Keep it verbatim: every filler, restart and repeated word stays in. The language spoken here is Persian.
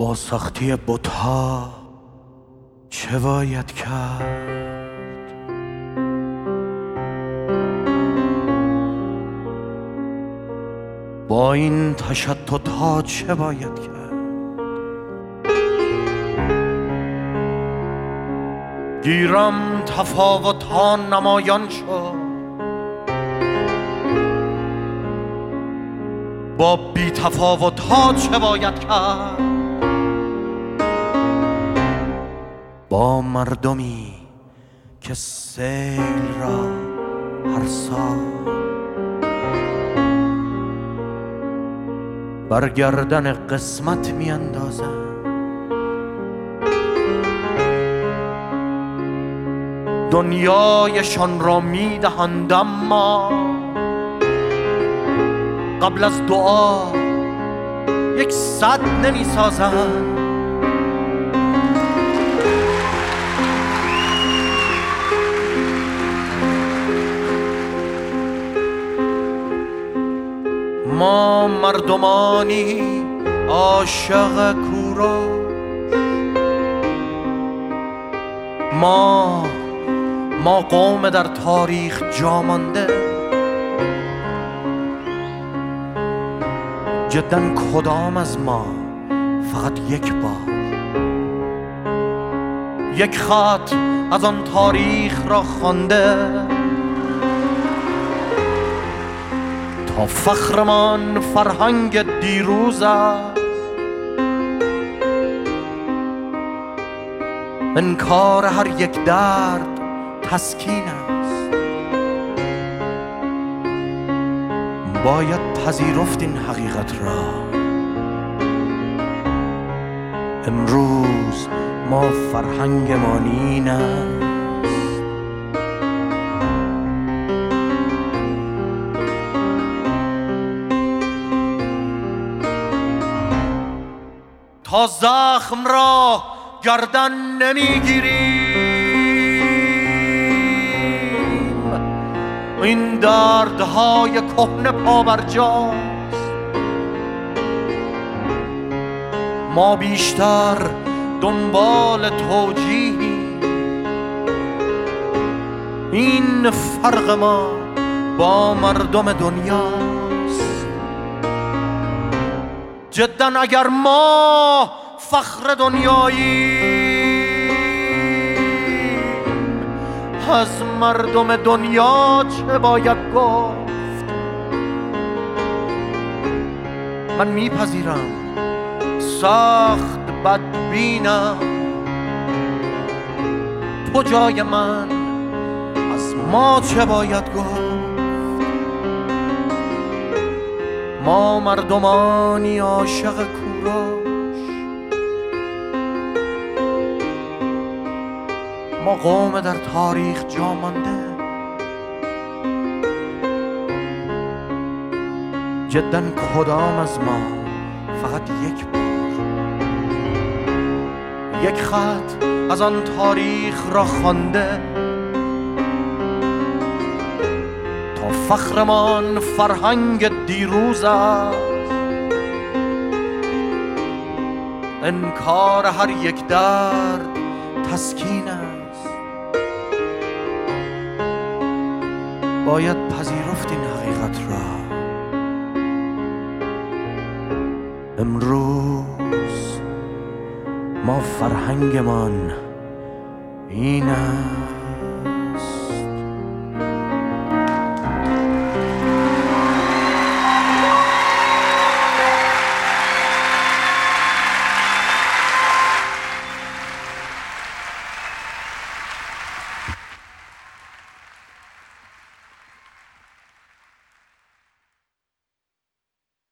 با سختی بت‌ها چه باید کرد؟ با این تشتت‌ها چه باید کرد؟ گیرم تفاوت‌ها نمایان شد، با بی تفاوت‌ها چه باید کرد؟ با مردمی که سیل را هر سال بر گردن قسمت می اندازند، دنیایشان را می دهند اما قبل از دعا یک صد نمی سازند. ما مردمانی عاشق کوروش، ما ما قوم در تاریخ جا مانده. جداً کدام از ما فقط یک بار یک خط از آن تاریخ را خوانده تا فخرمان فرهنگ دیروز است؟ انکار هر یک درد تسکین است. باید پذیرفت این حقیقت را. امروز ما فرهنگمان این است. تا زخم را گردن نمیگیریم، این دردهای کهنه پابرجاست. ما بیشتر دنبال توجیهیم. این فرق ما با مردم دنیاست. جداً اگر ما فخر دنیاییم، از مردم دنیا چه باید گفت؟ من میپذیرم سخت بدبینم، تو جای من از ما چه باید گفت؟ ما مردمانی عاشق کوروش، ما قوم در تاریخ جا مانده. جداً کدام از ما فقط یک بار یک خط از آن تاریخ را خوانده تا فخرمان فرهنگ دیروز است؟ انکار هر یک درد تسکین است. باید پذیرفت این حقیقت را. امروز ما فرهنگمان این است.